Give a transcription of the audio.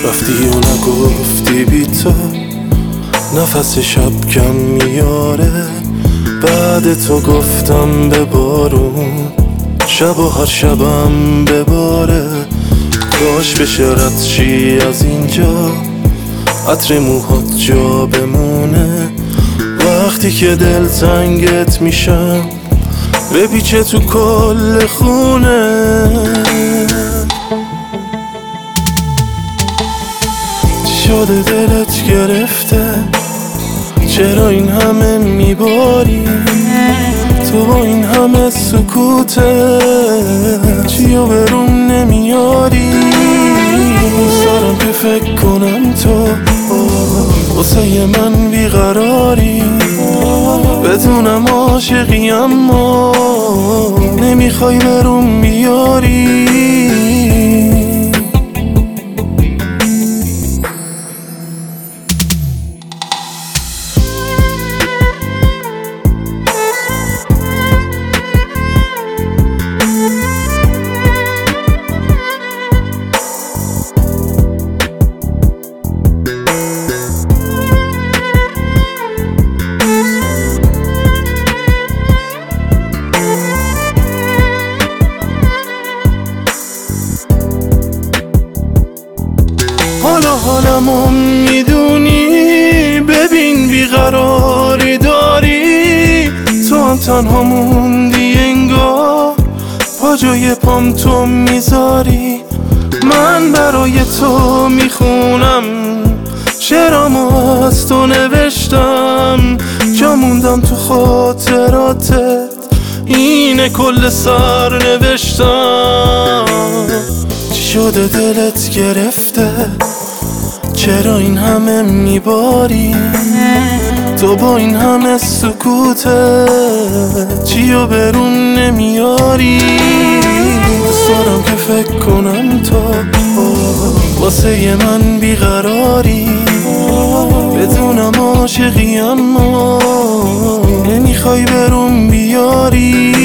رفتی و نگفتی بی تو نفس شب کم میاره. بعد تو گفتم به بارون شب و هر شبم بباره. کاش بشه رد شی از اینجا عطر موهات جا بمونه. وقتی که دل تنگت میشم بپیچه تو کل خونه. چی شده دلت گرفته؟ چرا این همه میباری؟ تو با این همه سکوته چیو بروم نمیاری؟ دوست دارم که فکر کنم تو واسه من بیقراری. بدونم عاشقی اما نمیخوای بروم بیاری. حالمو میدونی، ببین بیقراری داری. تو هم تنها موندی انگار پا جای پام تو میذاری. من برای تو میخونم شعرامو از تو نوشتم. جا موندم تو خاطراتت اینه کل سر نوشتم. چی شده دلت گرفته؟ چرا این همه میباری؟ تو با این همه سکوته چیو برون نمیاری؟ دوست دارم که فکر کنم تو واسه من بیقراری. بدونم عاشقی اما نمیخوای برون بیاری.